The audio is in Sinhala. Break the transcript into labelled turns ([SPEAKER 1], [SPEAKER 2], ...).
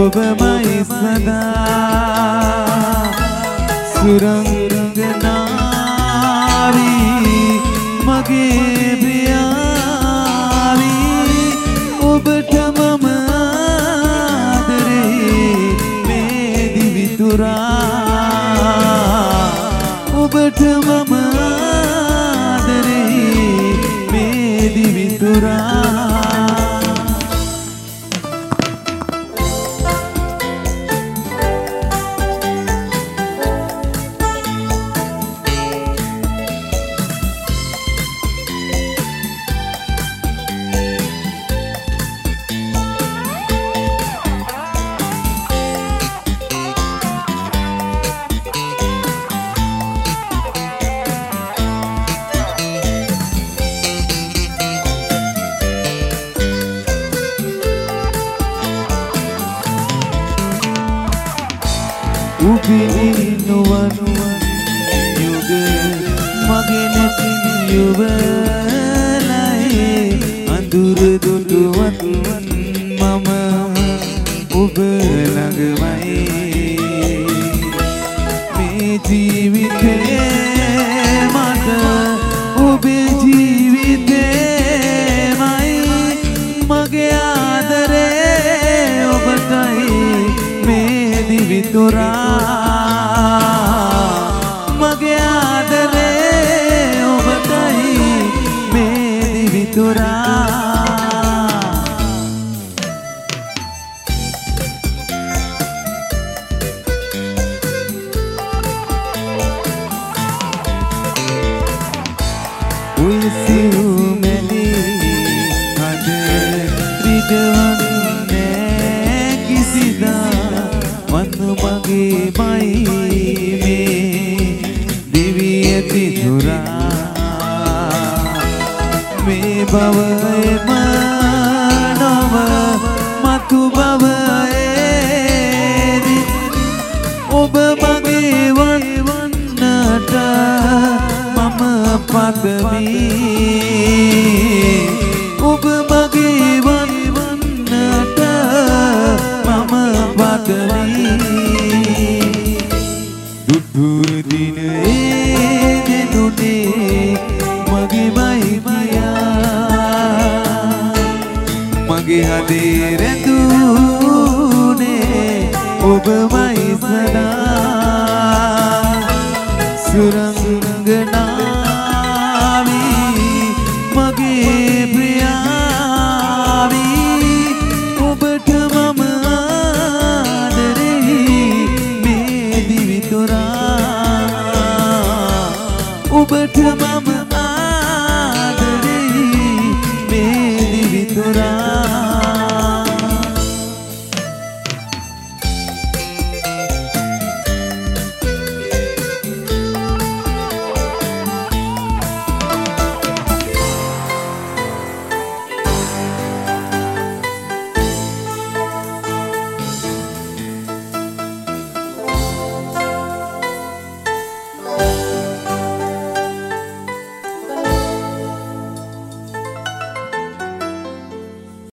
[SPEAKER 1] ඔබමයි සදා සුරංගනාවි මගේ ප්‍රියාවි ඔබට මම ආදරේ මේ දිවි තුරා ඔබට මම ආදරේ මේ දිවි තුරා උපිනුවන් යුග මගේ නැති යුවලයි අඳුර දුටුවත් මම ඔබ ළඟමයි මේ ජීවිතේ මට ඔබේ ජීවිතේමයි මගේ ආදරේ ඔබටයි මේ දිවි තුරා මගේ ආදරේ ඔබටයි මේ දිවි තුරා උයසිරුමැලි හද රිදවන්නේ කිසිදා වන්න මගේ මයි මේ දිවි ඇති තුරා මේ භවයම නොව මතු භවයේදි ඔබ මගේ වන්නට මම පතමි ඔබ මගේ වන්නට මම පතමි දුටු දිනේ දෙනුනේ මගේ මයි පියා මගේ හදේ රැඳුනේ ඔබමයි සදා සුරංගනාවි මගේ ප්‍රියාවි ඔබට මම ආදරේ මේ දිවි තුරා ඔබට මම ආදරේ මේ දිවි තුරා